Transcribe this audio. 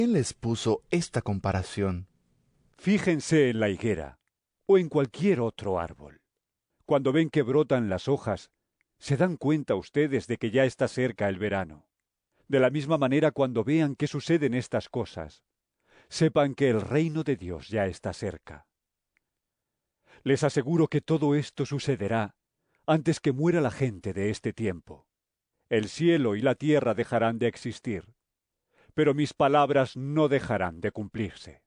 ¿Quién les puso esta comparación? Fíjense en la higuera o en cualquier otro árbol. Cuando ven que brotan las hojas, se dan cuenta ustedes de que ya está cerca el verano. De la misma manera, cuando vean que suceden estas cosas, sepan que el reino de Dios ya está cerca. Les aseguro que todo esto sucederá antes que muera la gente de este tiempo. El cielo y la tierra dejarán de existir, pero mis palabras no dejarán de cumplirse.